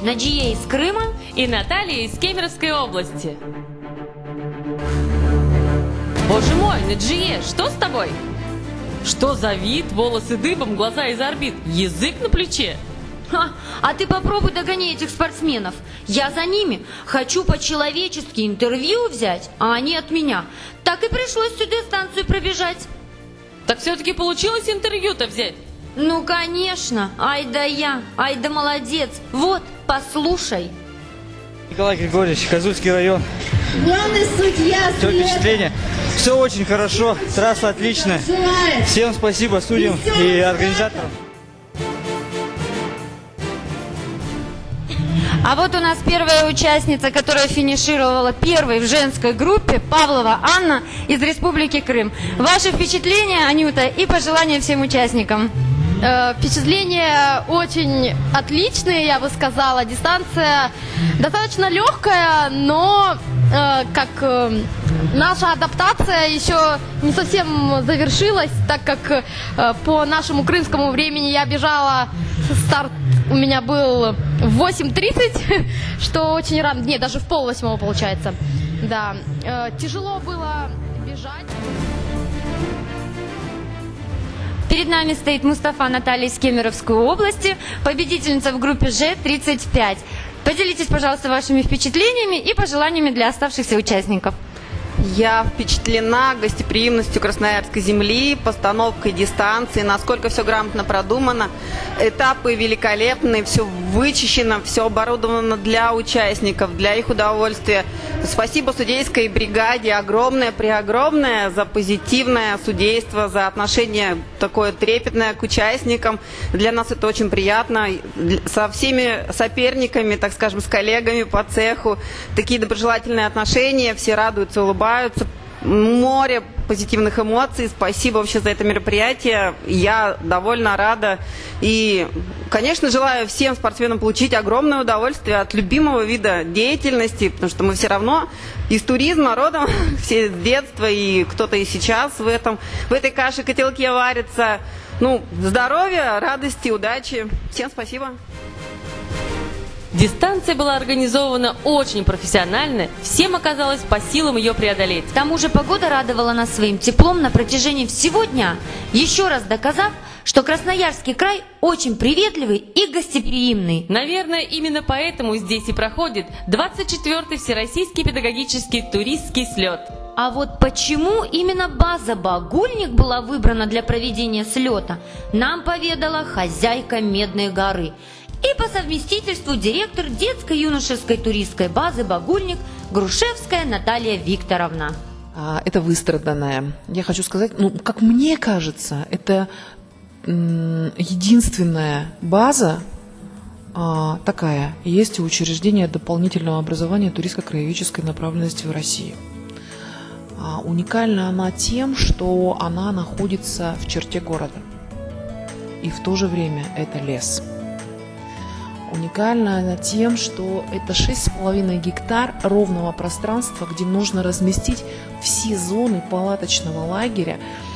Наджия из Крыма и Наталья из Кемеровской области. Боже мой, Наджия, что с тобой? Что за вид, волосы дыбом, глаза из орбит, язык на плече? А ты попробуй догони этих спортсменов. Я за ними. Хочу по-человечески интервью взять, а они от меня. Так и пришлось всю дистанцию пробежать. Так все-таки получилось интервью-то взять? Ну, конечно. Ай да я, ай да молодец. Вот, послушай. Николай Григорьевич, Козульский район. Главный судья. Все впечатление. Все очень хорошо, трасса отличная. Всем спасибо, судьям и организаторам. А вот у нас первая участница, которая финишировала первой в женской группе, Павлова Анна из Республики Крым. Ваши впечатления, Анюта, и пожелания всем участникам? Впечатления очень отличные, я бы сказала. Дистанция достаточно легкая, но наша адаптация еще не совсем завершилась, так как по нашему крымскому времени я бежала, старт у меня был в 8:30, что очень рано, нет, даже в 7:30 получается. Да, тяжело было бежать. Перед нами стоит Мустафа Наталья из Кемеровской области, победительница в группе Ж-35. Поделитесь, пожалуйста, вашими впечатлениями и пожеланиями для оставшихся участников. Я впечатлена гостеприимностью красноярской земли, постановкой дистанции, насколько все грамотно продумано. Этапы великолепные, все вычищено, все оборудовано для участников, для их удовольствия. Спасибо судейской бригаде огромное за позитивное судейство, за отношение такое трепетное к участникам. Для нас это очень приятно. Со всеми соперниками, так скажем, с коллегами по цеху такие доброжелательные отношения, все радуются, улыбаются. Море позитивных эмоций. Спасибо вообще за это мероприятие. Я довольно рада. И, конечно, желаю всем спортсменам получить огромное удовольствие от любимого вида деятельности, потому что мы все равно из туризма родом, все с детства, и кто-то и сейчас в этой каше-котелке варится. Здоровья, радости, удачи. Всем спасибо. Дистанция была организована очень профессионально, всем оказалось по силам ее преодолеть. К тому же погода радовала нас своим теплом на протяжении всего дня, еще раз доказав, что Красноярский край очень приветливый и гостеприимный. Наверное, именно поэтому здесь и проходит 24-й Всероссийский педагогический туристский слет. А вот почему именно база «Багульник» была выбрана для проведения слета, нам поведала хозяйка Медной горы и по совместительству директор детско-юношеской туристской базы «Багульник» Грушевская Наталья Викторовна. Это выстраданная. Я хочу сказать, как мне кажется, это единственная база такая. Есть у учреждения дополнительного образования туристско-краеведческой направленности в России. Уникальна она тем, что она находится в черте города. И в то же время это лес. Уникальна она тем, что это 6,5 гектар ровного пространства, где можно разместить все зоны палаточного лагеря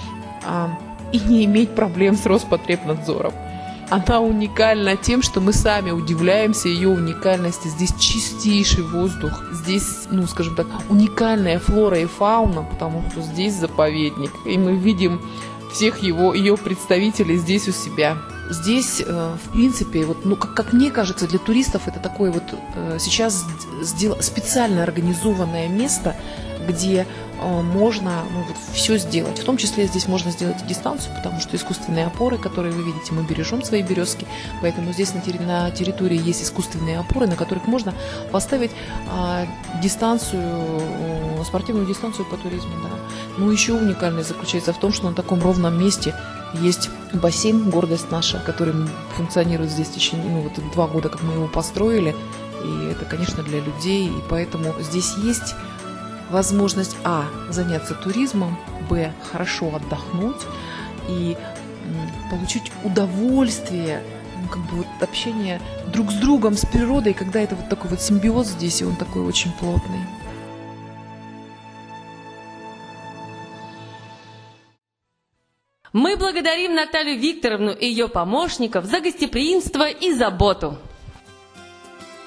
и не иметь проблем с Роспотребнадзором. Она уникальна тем, что мы сами удивляемся ее уникальности. Здесь чистейший воздух, здесь, скажем так, уникальная флора и фауна, потому что здесь заповедник, и мы видим всех ее представителей здесь у себя. Здесь, в принципе, как мне кажется, для туристов это такое сейчас специально организованное место, где можно все сделать. В том числе здесь можно сделать и дистанцию, потому что искусственные опоры, которые вы видите, мы бережем свои березки, поэтому здесь на территории есть искусственные опоры, на которых можно поставить спортивную дистанцию по туризму. Да. Еще уникальность заключается в том, что на таком ровном месте есть бассейн, гордость наша, который функционирует здесь в течение 2 года, как мы его построили, и это, конечно, для людей, и поэтому здесь есть возможность заняться туризмом, хорошо отдохнуть и получить удовольствие, общение друг с другом, с природой, когда это такой симбиоз здесь, и он такой очень плотный. Мы благодарим Наталью Викторовну и ее помощников за гостеприимство и заботу.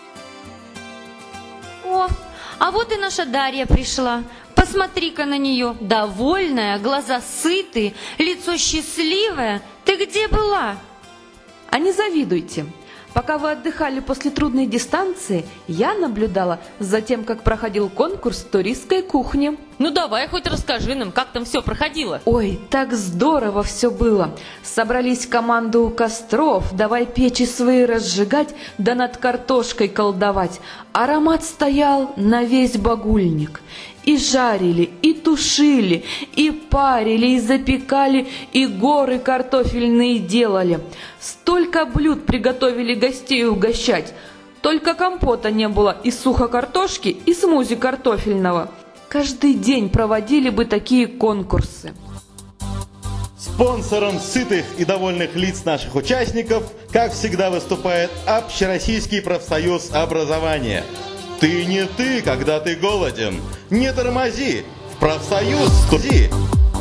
А вот и наша Дарья пришла. Посмотри-ка на нее, довольная, глаза сытые, лицо счастливое. Ты где была? А не завидуйте. Пока вы отдыхали после трудной дистанции, я наблюдала за тем, как проходил конкурс туристской кухни. Ну давай хоть расскажи нам, как там все проходило. Ой, так здорово все было. Собрались команды у костров, давай печи свои разжигать, да над картошкой колдовать. Аромат стоял на весь багульник. И жарили, и тушили, и парили, и запекали, и горы картофельные делали. Столько блюд приготовили гостей угощать. Только компота не было из сухокартошки и смузи картофельного. Каждый день проводили бы такие конкурсы. Спонсором сытых и довольных лиц наших участников, как всегда, выступает Общероссийский профсоюз образования. Ты не ты, когда ты голоден. Не тормози. В профсоюз студи.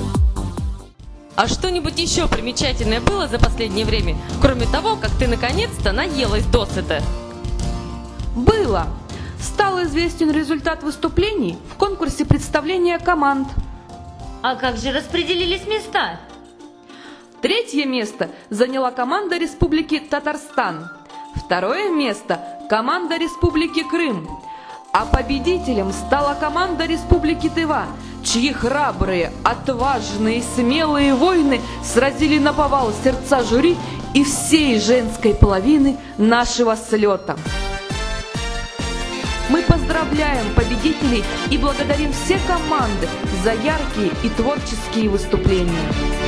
А что-нибудь еще примечательное было за последнее время, кроме того, как ты наконец-то наелась досыта? Было. Стал известен результат выступлений в конкурсе представления команд. А как же распределились места? 3-е место заняла команда Республики Татарстан. 2-е место – команда Республики Крым. А победителем стала команда Республики Тыва, чьи храбрые, отважные, смелые воины сразили наповал сердца жюри и всей женской половины нашего слета. Мы поздравляем победителей и благодарим все команды за яркие и творческие выступления.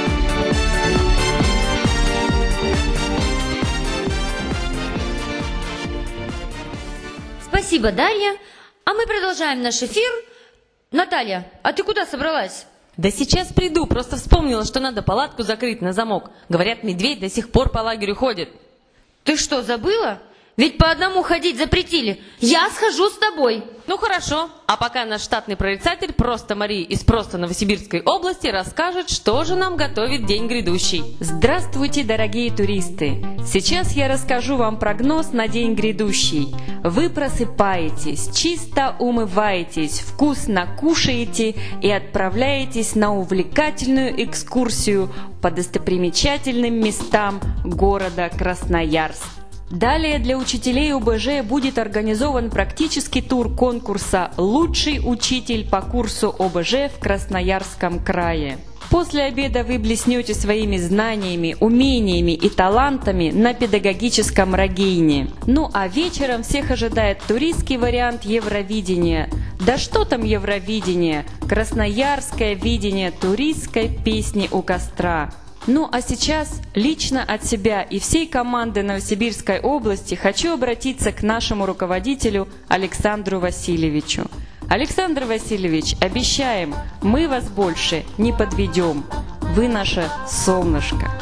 Спасибо, Дарья. А мы продолжаем наш эфир. Наталья, а ты куда собралась? Да сейчас приду, просто вспомнила, что надо палатку закрыть на замок. Говорят, медведь до сих пор по лагерю ходит. Ты что, забыла? Ведь по одному ходить запретили. Я схожу с тобой. Ну хорошо, а пока наш штатный прорицатель Просто Марии из Просто Новосибирской области расскажет, что же нам готовит день грядущий. Здравствуйте, дорогие туристы! Сейчас я расскажу вам прогноз на день грядущий. Вы просыпаетесь, чисто умываетесь, вкусно кушаете и отправляетесь на увлекательную экскурсию по достопримечательным местам города Красноярск. Далее для учителей ОБЖ будет организован практический тур конкурса «Лучший учитель по курсу ОБЖ в Красноярском крае». После обеда вы блеснете своими знаниями, умениями и талантами на педагогическом рогейне. Ну а вечером всех ожидает туристский вариант Евровидения. Да что там Евровидение? Красноярское видение туристской песни у костра. Ну а сейчас лично от себя и всей команды Новосибирской области хочу обратиться к нашему руководителю Александру Васильевичу. Александр Васильевич, обещаем, мы вас больше не подведем. Вы наше солнышко.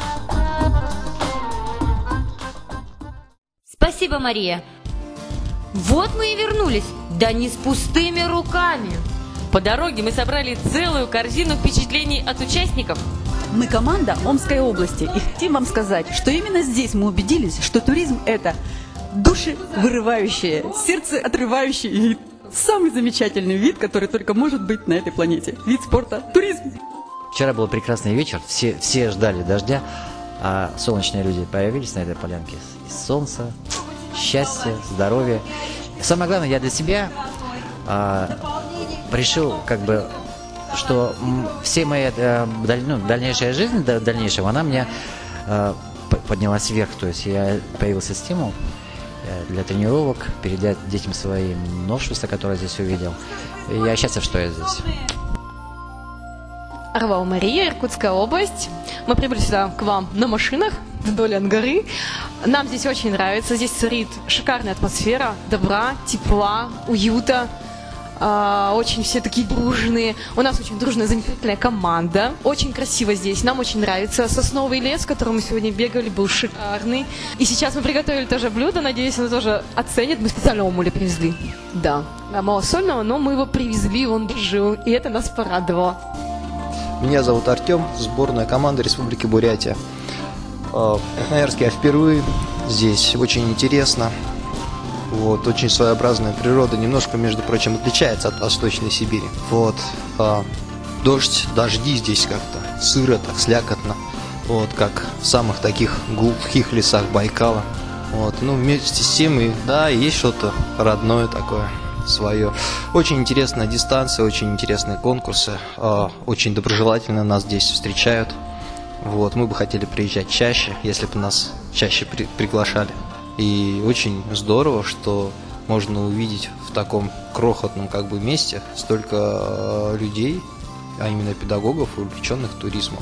Спасибо, Мария. Вот мы и вернулись, да не с пустыми руками. По дороге мы собрали целую корзину впечатлений от участников. Мы команда Омской области и хотим вам сказать, что именно здесь мы убедились, что туризм – это душевырывающий, сердцеотрывающий вид. Самый замечательный вид, который только может быть на этой планете. Вид спорта – туризм. Вчера был прекрасный вечер, все ждали дождя, а солнечные люди появились на этой полянке. И солнце, счастье, здоровье. И самое главное, я для себя решил, что все моя дальнейшая жизнь, дальнейшего, она меня поднялась вверх. То есть появился стимул для тренировок, передать детям своим новшества, которые я здесь увидел. И я счастлив, что я здесь. Орлова Мария, Иркутская область. Мы прибыли сюда к вам на машинах вдоль от горы. Нам здесь очень нравится. Здесь царит шикарная атмосфера добра, тепла, уюта. Очень все такие дружные. У нас очень дружная, замечательная команда. Очень красиво здесь. Нам очень нравится. Сосновый лес, в котором мы сегодня бегали, был шикарный. И сейчас мы приготовили тоже блюдо. Надеюсь, оно тоже оценит. Мы специально омуля привезли. Да. Малосольного, но мы его привезли, он жил. И это нас порадовало. Меня зовут Артем, сборная команда Республики Бурятия. В Красноярске я впервые. Здесь очень интересно. Вот, очень своеобразная природа, немножко, между прочим, отличается от Восточной Сибири. Вот, дождь, дожди здесь как-то сыро, так слякотно, вот, как в самых таких глухих лесах Байкала. Вот, ну, вместе с тем, и, да, есть что-то родное такое, свое. Очень интересная дистанция, очень интересные конкурсы, очень доброжелательно нас здесь встречают. Вот, мы бы хотели приезжать чаще, если бы нас чаще приглашали. И очень здорово, что можно увидеть в таком крохотном как бы месте столько людей, а именно педагогов, увлеченных туризмом.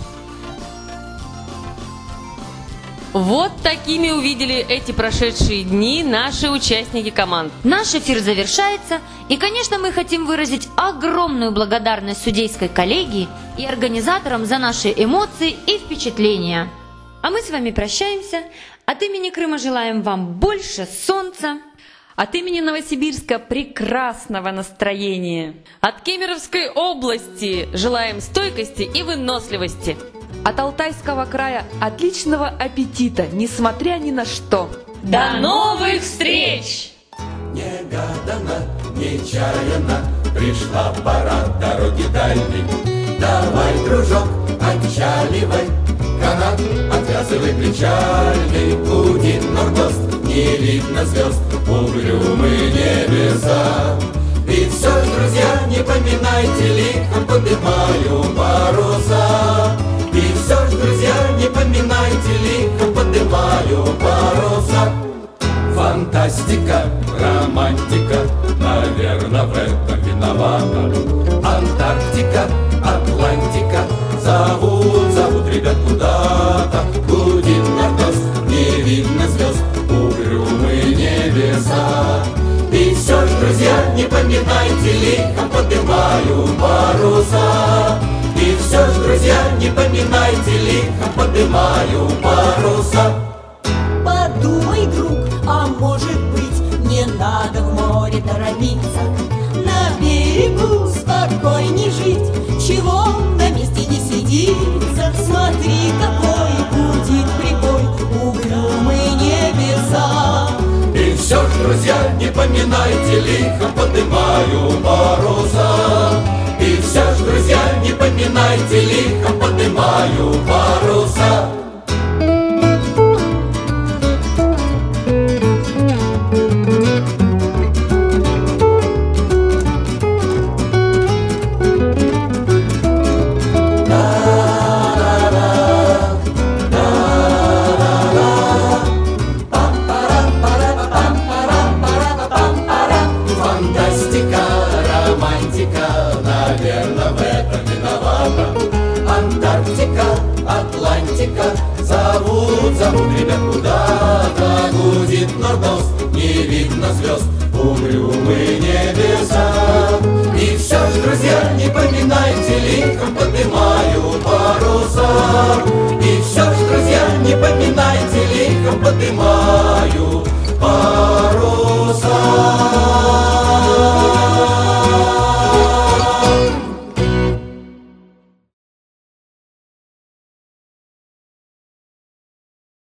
Вот такими увидели эти прошедшие дни наши участники команд. Наш эфир завершается, и, конечно, мы хотим выразить огромную благодарность судейской коллегии и организаторам за наши эмоции и впечатления. А мы с вами прощаемся. От имени Крыма желаем вам больше солнца. От имени Новосибирска прекрасного настроения. От Кемеровской области желаем стойкости и выносливости. От Алтайского края отличного аппетита, несмотря ни на что. До новых встреч! Негаданно, нечаянно пришла пора дороги дальней. Давай, дружок, отчаливай, канат отвязывай причальный. Гудит нордост, не видно звезд, угрюмые небеса. И все ж, друзья, не поминайте, лихо поднимаю паруса. И все ж, друзья, не поминайте, лихо поднимаю паруса. Фантастика, романтика, наверное, в этом виновата. Антарктика, Атлантика, зовут ребят куда-то. Гудит нордост, не видно звезд, угрюмые небеса. И все ж, друзья, не поминайте, лихо поднимаю паруса. И все ж, друзья, не поминайте, лихо поднимаю паруса. Подумай, друг, а может быть, не надо в море торопиться. На берегу спокойней жить, чего на месте не сидится. Смотри, какой гудит прибой, угрюмые небеса. И все ж, друзья, не поминайте, лихо поднимаю паруса. И все ж, друзья, не поминайте, лихо поднимаю паруса. Фантастика, романтика, наверное, в этом виновата. Антарктика, Атлантика, зовут ребят куда-то. Гудит нордост, не видно звезд, угрюмые небеса. И все ж, друзья, не поминайте, лихо поднимаю паруса.